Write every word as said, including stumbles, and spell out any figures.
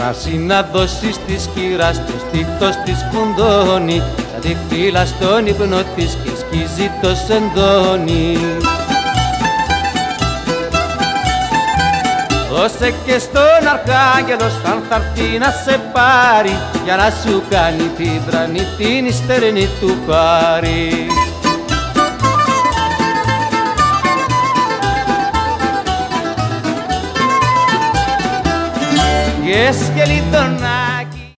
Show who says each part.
Speaker 1: κρασί να δώσεις της κυράς, το στήθος της φουντώνει, σαν τη φύλλα στον ύπνο της και σκίζει το σεντόνι. Δώσε και στον Αρχάγγελο σαν θα έρθει να σε πάρει, για να σου κάνει την τρανή την ιστερνή του πάρει. Και σκελί τον